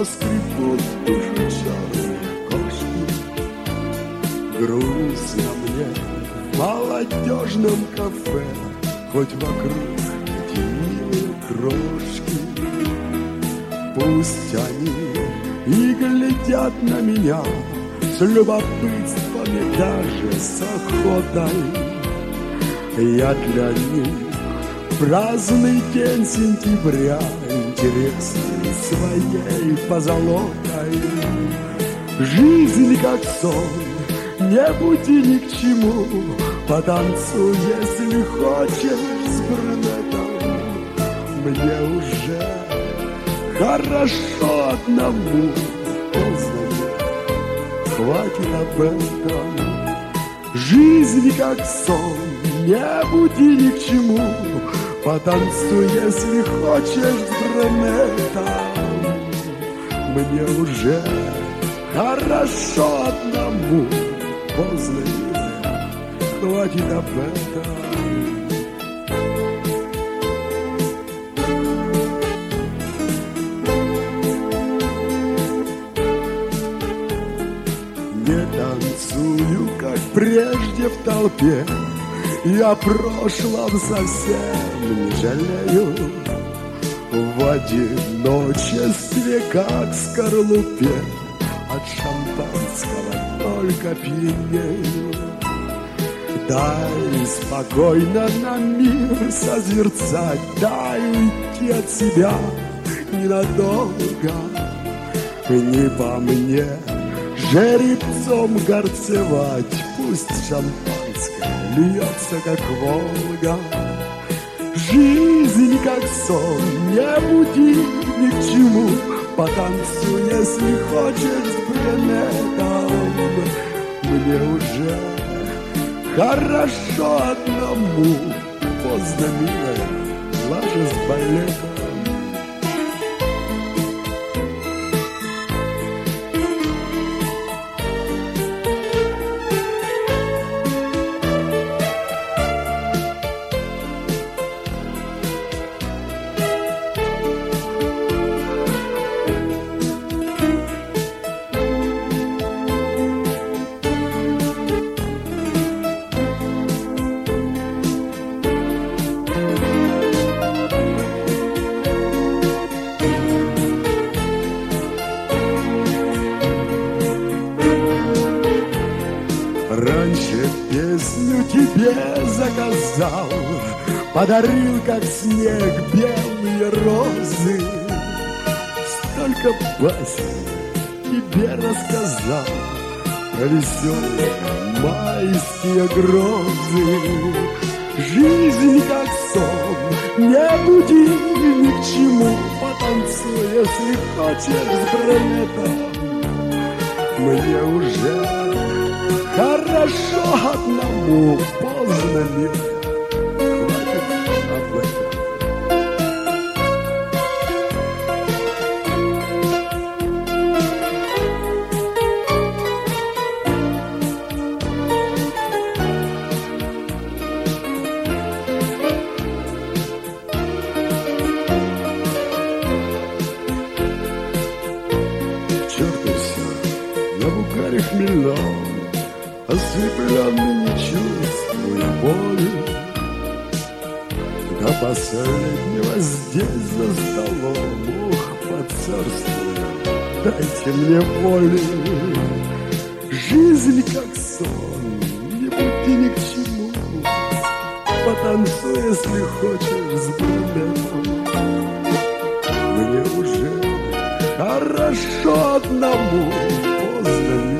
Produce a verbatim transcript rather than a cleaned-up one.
скребут душу черные кошки. Грустно мне в молодежном кафе, хоть вокруг эти милые крошки. Пусть они и глядят на меня с любопытством и даже с охотой. Я для них праздный день сентября, интересный своей позолотой. Жизнь как сон, не буди ни к чему, потанцуй, если хочешь, с брюнетом. Мне уже хорошо одному, поздно, хватит об этом. Жизнь как сон, не буди ни к чему, потанцуй, если хочешь, с брюнетом. Мне уже хорошо одному, поздно, милая, хватит об этом. Не танцую, как прежде в толпе, и о прошлом совсем не жалею. В одиночестве, как в скорлупе, от шампанского только пьянею. Дай спокойно на мир созерцать, дай уйти от себя ненадолго. Не по мне жеребцом горцевать, пусть шампанское льется, как Волга. Жизнь как сон, не буди ни к чему, потанцуй, если хочешь, с брюнетом. Мне уже хорошо одному, поздно, милая, ложись с балетом. Раньше песню тебе заказал, подарил, как снег, белые розы. Столько басен тебе рассказал про веселые майские грозы. Жизнь как сон, не буди ни к чему, потанцуй, если хочешь, с брюнетом. Мне уже хорошо одному, поздно, милая, хватит об этом. Черт и все, на бугаре хмельном, ослепленный не чувствуя боли. До последнего здесь за столом, ух, поцарствую, дайте мне воли. Жизнь как сон, не будь ни к чему, потанцуй, если хочешь, с брюнетом. Мне уже хорошо одному, поздно.